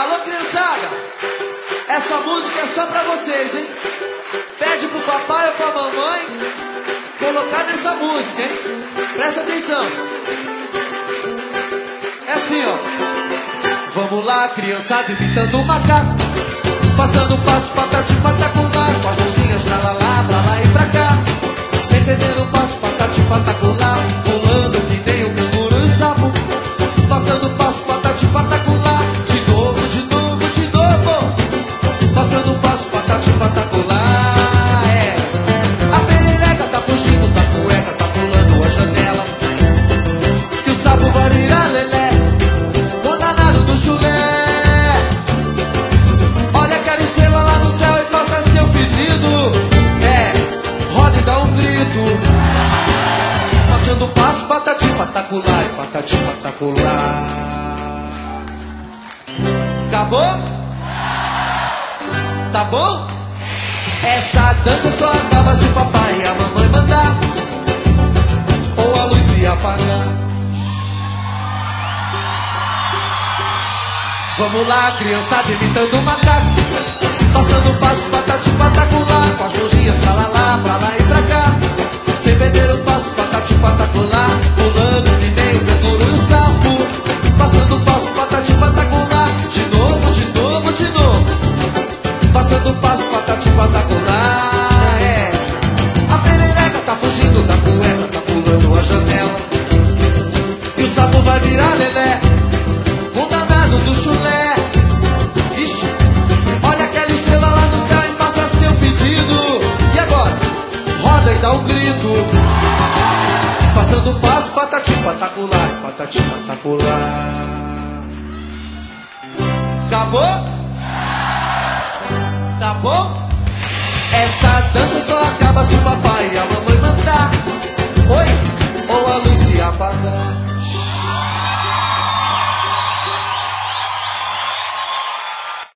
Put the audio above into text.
Alô, criançada, essa música é só pra vocês, hein? Pede pro papai ou pra mamãe colocar nessa música, hein? Presta atenção. É assim, ó. Vamos lá, criançada, imitando o macaco, passando passo, patati, patacular, com as mãozinhas pra lá, pra lá e pra cá, sem perder o passo, patati, patacular, pulando que nem um canguru e o sapo, passando passo, patati, patacular, de novo, de novo, de novo, passando passo, patati, patacular, é. A perereca tá fugindo da cueca, tá pulando a janela, e o sapo vai virar lelé, o danado do chulé. Olha aquela estrela lá no céu e faça seu pedido, é, roda e dá um grito, passando passo, patati, patacular, patati, patacular. Acabou? Tá bom? Essa dança só acaba se o papai e a mamãe mandar, ou a luz se apagar. Vamos lá, criançada, imitando o macaco, passando passo, patati, patacular, com as mãozinhas pra lá e pra cá, sem perder o passo, patati, patacular, pulando que nem o canguru e o sapo, passando passo, patati, patacular, de novo, de novo, de novo, passando passo, patati, patacular, é. A perereca tá fugindo da cueca, tá pulando a janela, e o sapo vai virar lelé, o danado do chulé. Ixi, olha aquela estrela lá no céu e faça seu pedido. E agora? Roda e dá um grito, passando passo, patati, patacular, patati, patacular. Acabou? Tá bom? Essa dança só acaba se o papai e a mamãe mandar, oi, ou a luz se apagar.